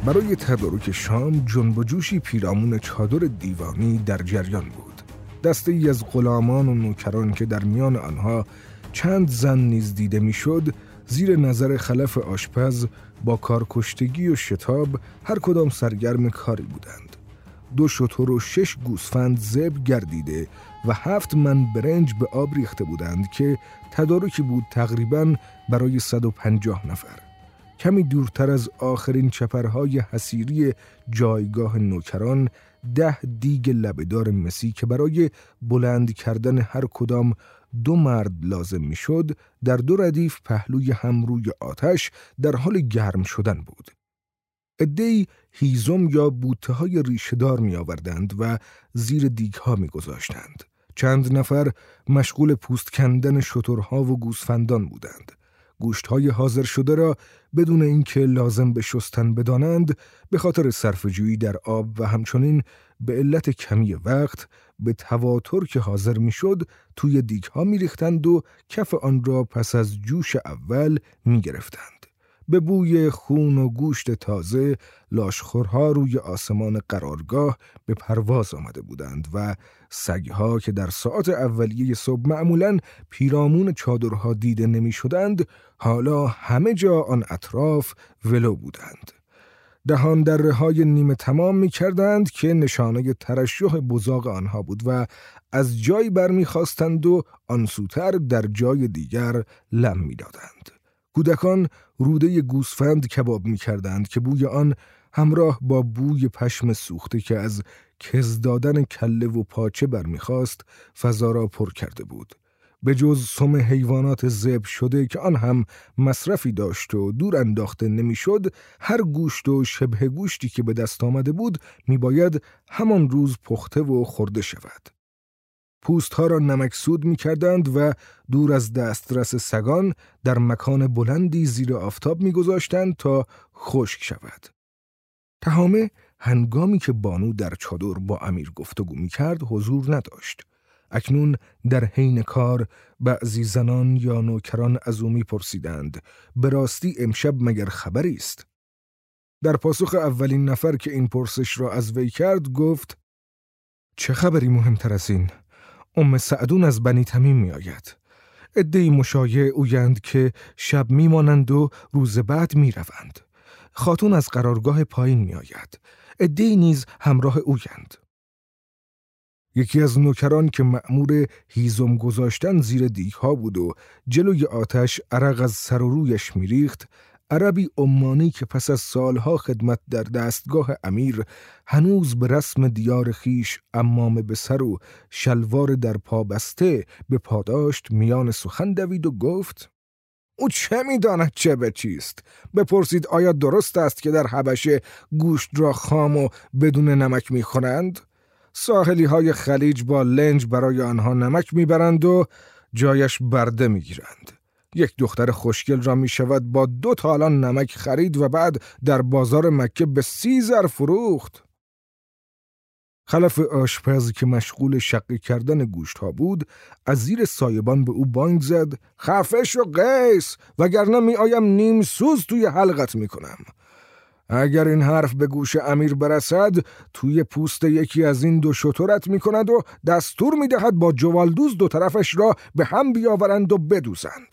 برای تدارک شام جنب و جوشی پیرامون چادر دیوانی در جریان بود. دسته ای از غلامان و نوکران که در میان آنها چند زن نیز دیده میشد، زیر نظر خلف آشپز با کارکشتگی و شتاب هر کدام سرگرم کاری بودند. 2 شتر و 6 گوسفند ذبح گردیده و 7 من برنج به آب ریخته بودند که تدارکی بود تقریباً برای 150 نفر. کمی دورتر از آخرین چپرهای حصیری جایگاه نوکران 10 دیگ لبه‌دار مسی که برای بلند کردن هر کدام 2 مرد لازم میشد، در 2 ردیف پهلوی هم روی آتش در حال گرم شدن بود. عده‌ای هیزم یا بوته‌های ریشه‌دار می‌آوردند و زیر دیگ‌ها می‌گذاشتند. چند نفر مشغول پوست کندن شترها و گوسفندان بودند. گوشت‌های حاضر شده را بدون اینکه لازم به شستن بدانند، به خاطر صرفه‌جویی در آب و همچنین به علت کمی وقت به تواتر که حاضر میشد توی دیگ‌ها می‌ریختند و کف آن را پس از جوش اول می‌گرفتند. به بوی خون و گوشت تازه لاشخورها روی آسمان قرارگاه به پرواز آمده بودند و سگها که در ساعات اولیه صبح معمولاً پیرامون چادرها دیده نمی شدند، حالا همه جا آن اطراف ولو بودند. دهان دره های نیمه تمام می کردند که نشانه ترشح بزاق آنها بود و از جای برمی خواستند و آنسوتر در جای دیگر لم می دادند. کودکان روده گوسفند کباب می کردند که بوی آن همراه با بوی پشم سوخته که از کز دادن کله و پاچه برمیخواست فضا را پر کرده بود. به جز سم حیوانات ذبح شده که آن هم مصرفی داشت و دور انداخته نمیشد، هر گوشت و شبه گوشتی که به دست آمده بود میباید همان روز پخته و خورده شود. پوستها را نمکسود می کردند و دور از دسترس سگان در مکان بلندی زیر آفتاب می گذاشتند تا خشک شود. تهامه هنگامی که بانو در چادر با امیر گفتگو می کرد حضور نداشت. اکنون در حین کار بعضی زنان یا نوکران از او می پرسیدند به راستی امشب مگر خبری است؟ در پاسخ اولین نفر که این پرسش را از وی کرد گفت چه خبری مهمتر از این؟ سعدون از بنی تمیم می آید. عده‌ای مشایع اویند که شب می مانند و روز بعد می روند. خاتون از قرارگاه پایین می آید. عده‌ای نیز همراه اویند. یکی از نوکران که مأمور هیزم گذاشتن زیر دیگ‌ها بود و جلوی آتش عرق از سر و رویش می ریخت، عربی عمانی که پس از سالها خدمت در دستگاه امیر هنوز به رسم دیار خیش عمامه به سر و شلوار در پا بسته به پا داشت، میان سخن دوید و گفت او چه می‌داند چه به چیست؟ بپرسید آیا درست است که در حبشه گوشت را خام و بدون نمک می‌خورند؟ ساحلی های خلیج با لنج برای آنها نمک می‌برند و جایش برده می‌گیرند. یک دختر خوشگل را می شود با 2 تالان نمک خرید و بعد در بازار مکه به 30 زر فروخت. خلف آشپز که مشغول شقی کردن گوشت ها بود از زیر سایبان به او بانگ زد خفه شو قیس وگرنه می آیم نیم سوز توی حلقت می کنم. اگر این حرف به گوش امیر برسد توی پوست یکی از این 2 شترت می کند و دستور می دهد با جوالدوز 2 طرفش را به هم بیاورند و بدوزند.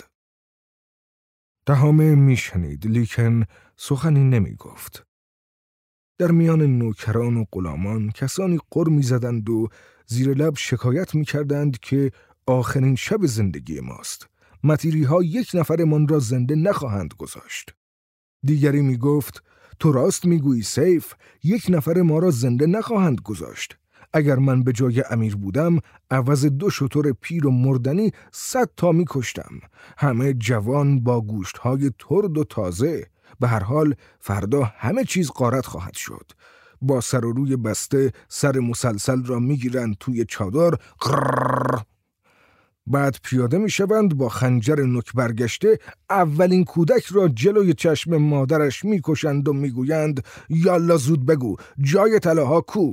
تهامه میشنید لیکن سخنی نمی گفت. در میان نوکران و غلامان کسانی غر می زدند و زیر لب شکایت می کردند که آخرین شب زندگی ماست. متیری ها 1 نفرمان را زنده نخواهند گذاشت. دیگری می گفت تو راست می گویی سیف، 1 نفر ما را زنده نخواهند گذاشت. اگر من به جای امیر بودم عوض 2 شتر پیر و مردنی 100 تا می کشتم. همه جوان با گوشتهای ترد و تازه. به هر حال فردا همه چیز غارت خواهد شد. با سر و روی بسته سر مسلسل را می گیرند توی چادر غررر. بعد پیاده می شوند با خنجر نوک برگشته اولین کودک را جلوی چشم مادرش می کشند و می گویند یالا زود بگو جای طلاها کو؟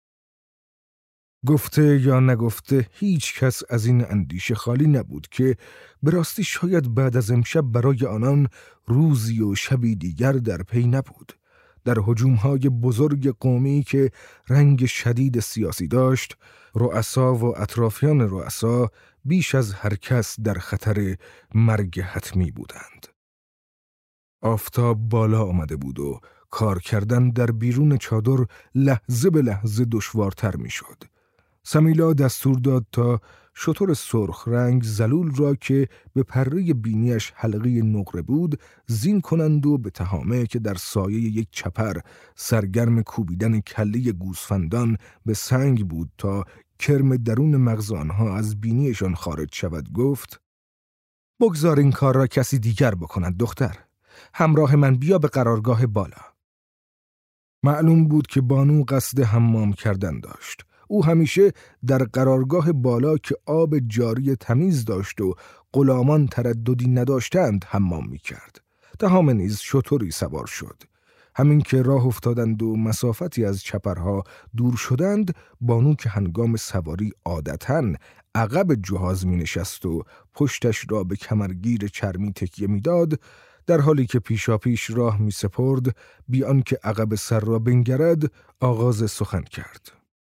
گفته یا نگفته هیچ کس از این اندیشه خالی نبود که به راستی شاید بعد از امشب برای آنان روزی و شبی دیگر در پی نبود. در هجوم‌های بزرگ قومی که رنگ شدید سیاسی داشت، رؤسا و اطرافیان رؤسا بیش از هر کس در خطر مرگ حتمی بودند. آفتاب بالا آمده بود و کار کردن در بیرون چادر لحظه به لحظه دشوارتر می‌شد. سمیلا دستور داد تا شتر سرخ رنگ زلول را که به پره بینیش حلقه نقره بود زین کنند و به تهامه که در سایه یک چپر سرگرم کوبیدن کله گوسفندان به سنگ بود تا کرم درون مغز آنها از بینیشان خارج شود گفت: بگذار این کار را کسی دیگر بکند دختر. همراه من بیا به قرارگاه بالا. معلوم بود که بانو قصد حمام کردن داشت. او همیشه در قرارگاه بالا که آب جاری تمیز داشت و غلامان ترددی نداشتند حمام می کرد. تهامه نیز شتری سوار شد. همین که راه افتادند و مسافتی از چپرها دور شدند، بانو که هنگام سواری عادتاً عقب جهاز می نشست و پشتش را به کمرگیر چرمی تکیه می داد، در حالی که پیشاپیش راه می سپرد بیان که عقب سر را بنگرد آغاز سخن کرد.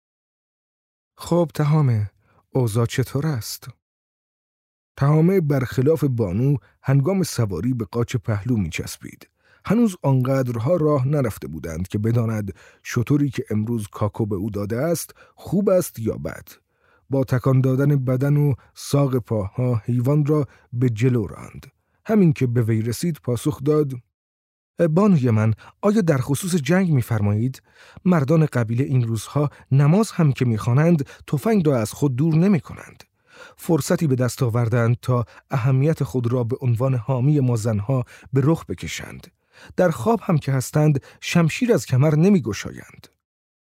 خب تهامه، اوضاع چطور است؟ تهامه برخلاف بانو هنگام سواری به قاچ پهلو می چسبید. هنوز آنقدرها راه نرفته بودند که بداند شتری که امروز کاکو به او داده است خوب است یا بد. با تکان دادن بدن و ساق پاها حیوان را به جلو راند. همین که به وی رسید پاسخ داد: بانوی من، آیا در خصوص جنگ می‌فرمایید؟ مردان قبیله این روزها نماز هم که می‌خوانند تفنگ را از خود دور نمی‌کنند. فرصتی به دست آوردند تا اهمیت خود را به عنوان حامی ما زنها به رخ بکشند. در خواب هم که هستند شمشیر از کمر نمی‌گشایند.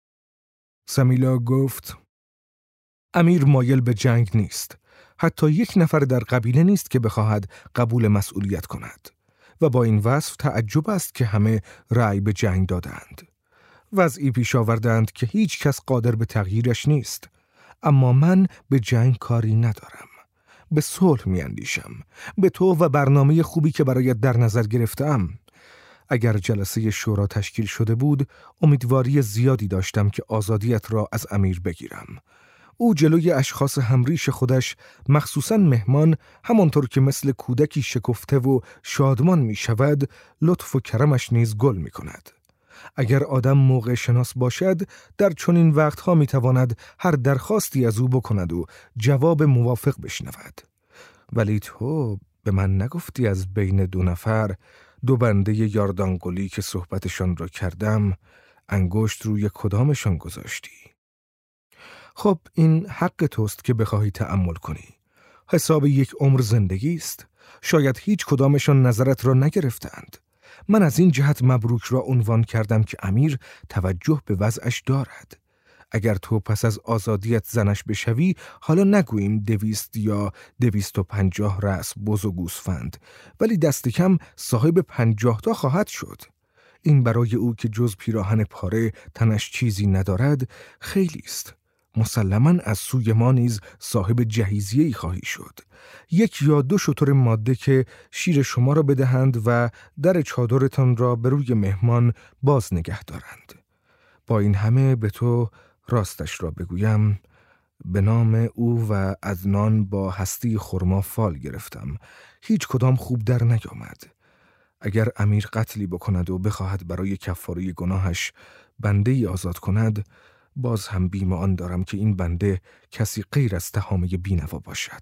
سمیلا گفت: امیر مایل به جنگ نیست. حتی یک نفر در قبیله نیست که بخواهد قبول مسئولیت کند. و با این وصف تعجب است که همه رأی به جنگ دادند. وضعی پیش آوردند که هیچ کس قادر به تغییرش نیست. اما من به جنگ کاری ندارم. به صلح می اندیشم. به تو و برنامه خوبی که برایت در نظر گرفتم. اگر جلسه شورا تشکیل شده بود، امیدواری زیادی داشتم که آزادیت را از امیر بگیرم. او جلوی اشخاص همریش خودش، مخصوصاً مهمان، همانطور که مثل کودکی شکفته و شادمان می شود، لطف و کرمش نیز گل می کند. اگر آدم موقع شناس باشد، در چنین وقتها می تواند هر درخواستی از او بکند و جواب موافق بشنود. ولی تو به من نگفتی از بین دو نفر، دو بنده یاردانقلی که صحبتشان را کردم، انگشت روی کدامشان گذاشتی؟ خب این حق توست که بخواهی تأمل کنی. حساب یک عمر زندگی است. شاید هیچ کدامشان نظرت را نگرفتند. من از این جهت مبروک را عنوان کردم که امیر توجه به وضعش دارد. اگر تو پس از آزادیت زنش بشوی، حالا نگوییم 200 یا 250 رأس بز و گوسفند، ولی دست کم صاحب 50 تا خواهد شد. این برای او که جز پیراهن پاره تنش چیزی ندارد خیلی است. مسلماً از سوی ما نیز صاحب جهیزیه‌ای خواهی شد. 1 یا 2 شتر ماده که شیر شما را بدهند و در چادرتان را به روی مهمان باز نگه دارند. با این همه به تو راستش را بگویم، به نام او و عدنان با هستی خرما فال گرفتم. هیچ کدام خوب در نیامد. اگر امیر قتلی بکند و بخواهد برای کفاره گناهش بنده ای آزاد کند، باز هم بیم آن دارم که این بنده کسی غیر از تهامه بینوا باشد.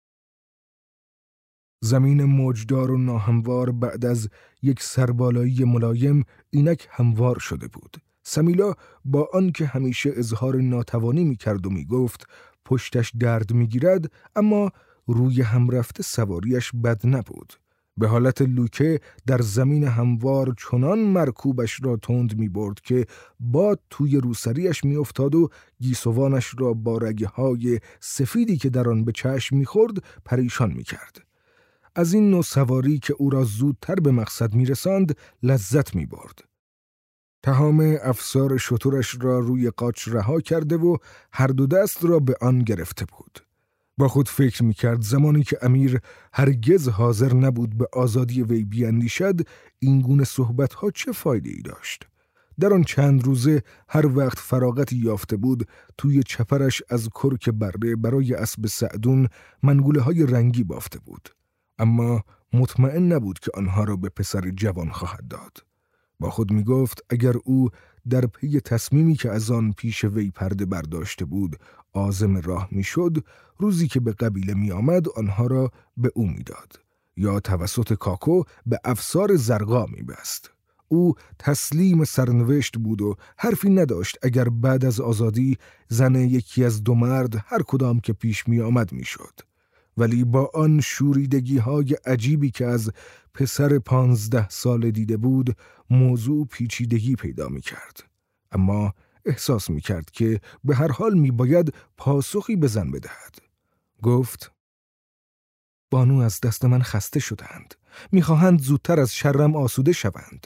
زمین موجدار و ناهموار بعد از یک سربالایی ملایم اینک هموار شده بود. سمیلا با آن که همیشه اظهار ناتوانی می کرد و می گفت پشتش درد می گیرد، اما روی هم رفته سواریش بد نبود. به حالت لوکه در زمین هموار چنان مرکوبش را تند می برد که باد توی روسریش می افتاد و گیسوانش را با رگه های سفیدی که در آن به چشم می خورد پریشان می کرد. از این نوع سواری که او را زودتر به مقصد می رساند لذت می برد. تهامه افسار شترش را روی قاچ رها کرده و هر دو دست را به آن گرفته بود. با خود فکر می‌کرد زمانی که امیر هرگز حاضر نبود به آزادی وی بیاندیشد، این گونه صحبت‌ها چه فایده‌ای داشت؟ در آن چند روزه هر وقت فراغتی یافته بود توی چپرش از کرک بره برای اسب سعدون منگوله های رنگی بافته بود، اما مطمئن نبود که آنها را به پسر جوان خواهد داد. با خود می گفت اگر او در پی تصمیمی که از آن پیش وی پرده برداشته بود عازم راه می شد، روزی که به قبیله می آمد آنها را به او می داد یا توسط کاکو به افسار زرقا می بست. او تسلیم سرنوشت بود و حرفی نداشت اگر بعد از آزادی زن یکی از دو مرد هر کدام که پیش می آمد می شد. ولی با آن شوریدگی های عجیبی که از پسر 15 ساله دیده بود موضوع پیچیدگی پیدا می کرد. اما احساس می کرد که به هر حال می باید پاسخی به زن بدهد. گفت: بانو از دست من خسته شدند. می خواهند زودتر از شرم آسوده شوند.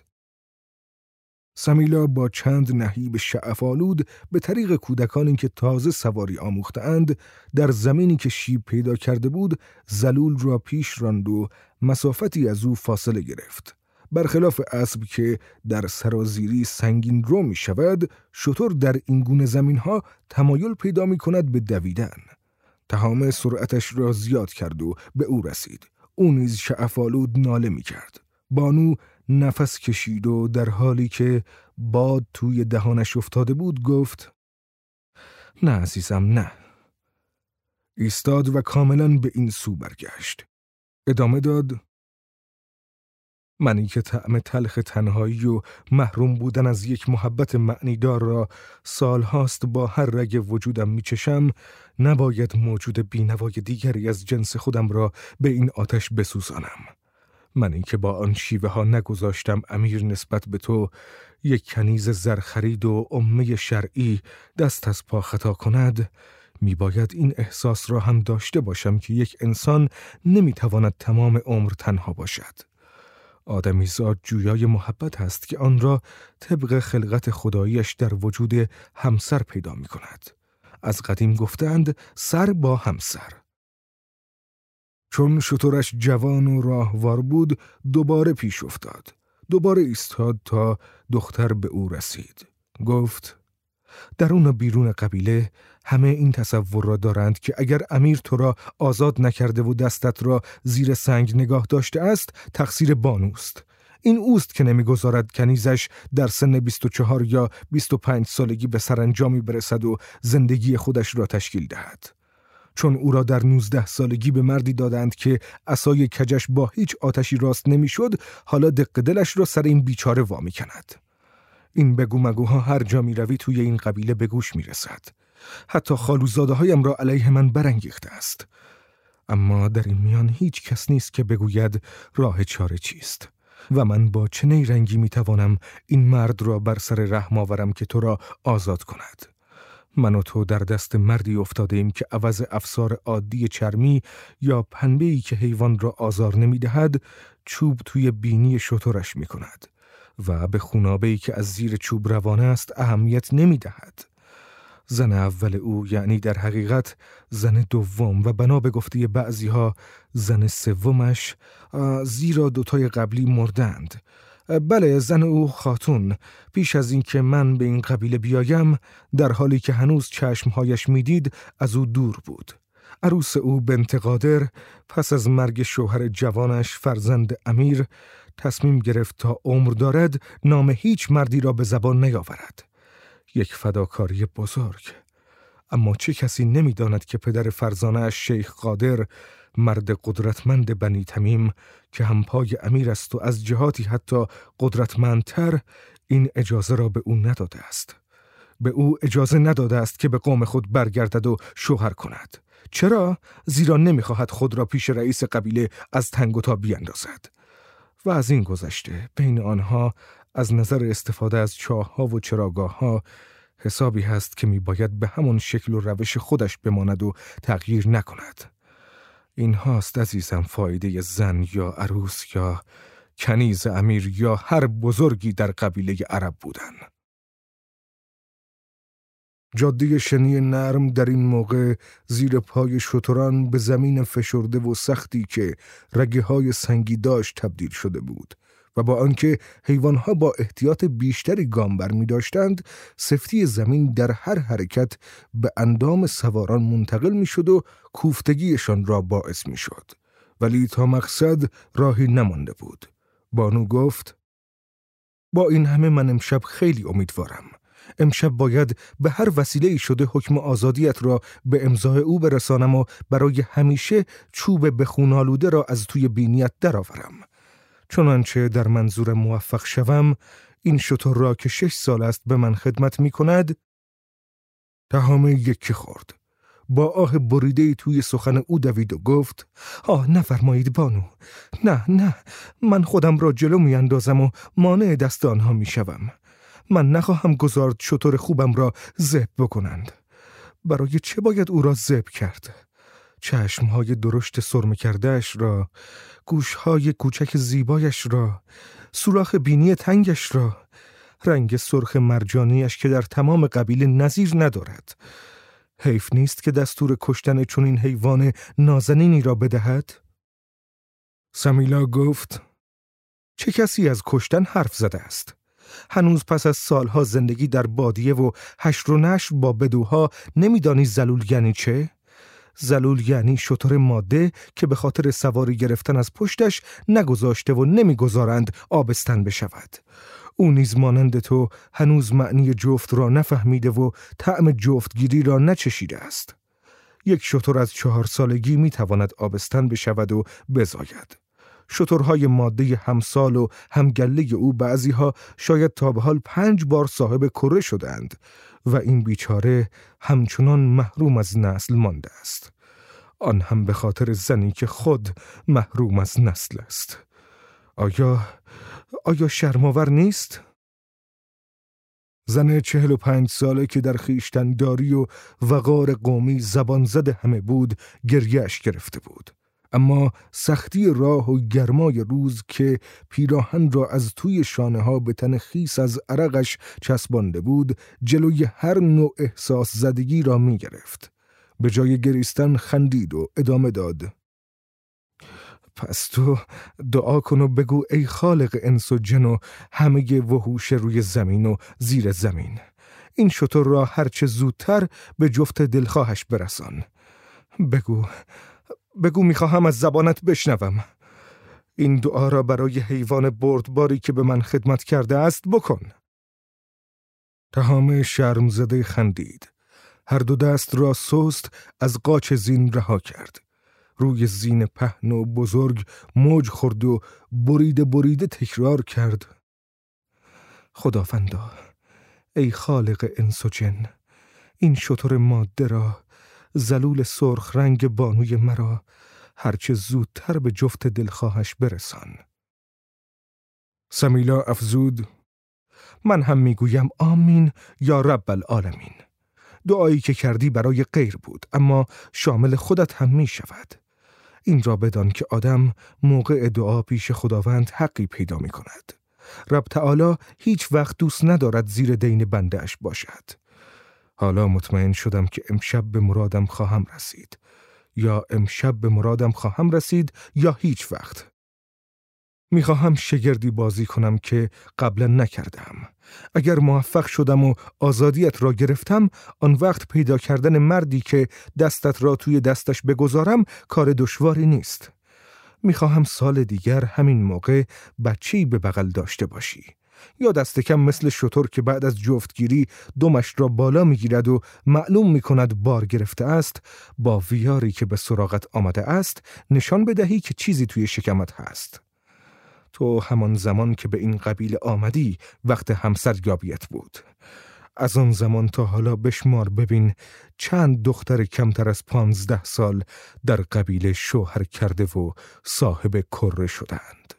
سمیلا با چند نهیب شعف‌آلود به طریق کودکانی که تازه سواری آموخته‌اند در زمینی که شیب پیدا کرده بود زلول را پیش راند و مسافتی از او فاصله گرفت. برخلاف اسب که در سرازیری سنگین رو می شود، شتر در این گونه زمین‌ها تمایل پیدا می کند به دویدن. تهامه سرعتش را زیاد کرد و به او رسید. او نیز شعف‌آلود ناله می کرد. بانو نفس کشید و در حالی که باد توی دهانش افتاده بود گفت: نه عزیزم، نه. ایستاد و کاملا به این سو برگشت. ادامه داد: منی که طعم تلخ تنهایی و محروم بودن از یک محبت معنیدار را سالهاست با هر رگ وجودم میچشم، نباید موجود بینوای دیگری از جنس خودم را به این آتش بسوزانم. منی که با آن شیوه ها نگذاشتم امیر نسبت به تو یک کنیز زرخرید و امه شرعی دست از پا خطا کند، میباید این احساس را هم داشته باشم که یک انسان نمیتواند تمام عمر تنها باشد. آدمیزاد جویای محبت است که آن را طبق خلقت خداییش در وجود همسر پیدا می کند. از قدیم گفتند سر با همسر. چون شترش جوان و راهوار بود دوباره پیش افتاد. دوباره ایستاد تا دختر به او رسید. گفت: درون و بیرون قبیله همه این تصور را دارند که اگر امیر تو را آزاد نکرده و دستت را زیر سنگ نگاه داشته است، تقصیر بانوست. این اوست که نمیگذارد کنیزش در سن 24 یا 25 سالگی به سرانجامی برسد و زندگی خودش را تشکیل دهد. چون او را در 19 سالگی به مردی دادند که عصای کجش با هیچ آتشی راست نمیشد، حالا دق دلش را سر این بیچاره وامی کند. این بگو مگوها هر جا می روی توی این قبیله به گوش می رسد. حتی خالوزاده هایم را علیه من برانگیخته است. اما در این میان هیچ کس نیست که بگوید راه چاره چیست. و من با چه نیرنگی می توانم این مرد را بر سر رحم آورم که تو را آزاد کند. من و تو در دست مردی افتاده ایم که عوض افسار عادی چرمی یا پنبه‌ای که حیوان را آزار نمی دهد، چوب توی بینی شترش می کند و به خونابه‌ای که از زیر چوب روانه است اهمیت نمی دهد. زن اول او، یعنی در حقیقت زن دوم و بنا به گفته بعضی‌ها زن سومش، زیرا دوتای قبلی مردند. بله، زن او خاتون پیش از این که من به این قبیله بیایم در حالی که هنوز چشمهایش میدید از او دور بود. عروس او بنت قادر پس از مرگ شوهر جوانش فرزند امیر تصمیم گرفت تا عمر دارد نام هیچ مردی را به زبان نیاورد. یک فداکاری بزرگ. اما چه کسی نمیداند که پدر فرزانه‌اش شیخ قادر، مرد قدرتمند بنی تمیم که همپای امیر است و از جهاتی حتی قدرتمندتر، این اجازه را به او نداده است. به او اجازه نداده است که به قوم خود برگردد و شوهر کند. چرا؟ زیرا نمیخواهد خود را پیش رئیس قبیله از تنگ و تا بیاندازد. و از این گذشته بین آنها از نظر استفاده از چاه‌ها و چراگاه‌ها حسابی هست که میباید به همان شکل و روش خودش بماند و تغییر نکند. این هاست عزیزم فایده زن یا عروس یا کنیز امیر یا هر بزرگی در قبیله عرب بودن. جاده شنی نرم در این موقع زیر پای شتران به زمین فشرده و سختی که رگه های سنگی داشت تبدیل شده بود و با آنکه حیوانها با احتیاط بیشتری گام برمی داشتند، سفتی زمین در هر حرکت به اندام سواران منتقل می شد و کوفتگیشان را باعث می شد. ولی تا مقصد راهی نمانده بود. بانو گفت: با این همه من امشب خیلی امیدوارم. امشب باید به هر وسیله‌ای شده حکم آزادیت را به امضای او برسانم و برای همیشه چوب به خون آلوده را از توی بینیت درآورم. چنانچه در منظور موفق شوم، این شتر را که 6 سال است به من خدمت می کند. تهامه یکی خورد. با آه بریده‌ای توی سخن او دوید و گفت: نفرمایید بانو. نه، من خودم را جلو می اندازم و مانع دست آنها می شوم. من نخواهم گذارد شتر خوبم را ذبح بکنند. برای چه باید او را ذبح کرد؟ چشمهای درشت سرمه کرده‌اش را، گوشهای کوچک زیبایش را، سوراخ بینی تنگش را، رنگ سرخ مرجانیش که در تمام قبیله نظیر ندارد. حیف نیست که دستور کشتن چنین حیوان نازنینی را بدهد؟ سمیلا گفت: چه کسی از کشتن حرف زده است؟ هنوز پس از سالها زندگی در بادیه و حشر و نشر با بدوها نمیدانی ذلول یعنی چه؟ ذلول یعنی شتر ماده که به خاطر سواری گرفتن از پشتش نگذاشته و نمیگذارند آبستن بشود. او نیز مانند تو هنوز معنی جفت را نفهمیده و طعم جفتگیری را نچشیده است. یک شتر از 4 سالگی میتواند آبستن بشود و بزاید. شترهای ماده همسال و همگله او بعضیها شاید تا به حال 5 بار صاحب کره شدند و این بیچاره همچنان محروم از نسل مانده است. آن هم به خاطر زنی که خود محروم از نسل است. آیا شرم‌آور نیست؟ زن 45 ساله که در خویشتن‌داری و وقار قومی زبان زده همه بود گریه‌اش گرفته بود. اما سختی راه و گرمای روز که پیراهن را از توی شانه ها به تن خیس از عرقش چسبانده بود جلوی هر نوع احساس زدگی را می گرفت. به جای گریستن خندید و ادامه داد: پس تو دعا کن و بگو ای خالق انس و جن و همه وحوش روی زمین و زیر زمین، این شتر را هرچه زودتر به جفت دلخواهش برسان. بگو میخواهم از زبانت بشنوم. این دعا را برای حیوان بردباری که به من خدمت کرده است بکن. تهامه شرم زده خندید. هر دو دست را سست از قاچ زین رها کرد. روی زین پهن و بزرگ موج خورد و بریده تکرار کرد: خداوندا، ای خالق انس و جن، این شتر ماده را، ذلول سرخ رنگ بانوی مرا، هرچه زودتر به جفت دلخواهش برسان. سمیلا افزود: من هم میگویم آمین یا رب العالمین. دعایی که کردی برای غیر بود، اما شامل خودت هم می شود. این را بدان که آدم موقع دعا پیش خداوند حقی پیدا می کند. رب تعالی هیچ وقت دوست ندارد زیر دین بنده اش باشد. حالا مطمئن شدم که امشب به مرادم خواهم رسید. یا امشب به مرادم خواهم رسید یا هیچ وقت. میخواهم شگردی بازی کنم که قبلا نکردم. اگر موفق شدم و آزادیت را گرفتم، آن وقت پیدا کردن مردی که دستت را توی دستش بگذارم کار دشواری نیست. میخواهم سال دیگر همین موقع بچه‌ای به بغل داشته باشی. یا دست کم مثل شتر که بعد از جفتگیری دمش را بالا میگیرد و معلوم میکند بار گرفته است، با ویاری که به سراغت آمده است نشان بدهی که چیزی توی شکمت هست. تو همان زمان که به این قبیله آمدی وقت همسریابیت بود. از آن زمان تا حالا بشمار ببین چند دختر کمتر از 15 سال در قبیله شوهر کرده و صاحب کره شدند.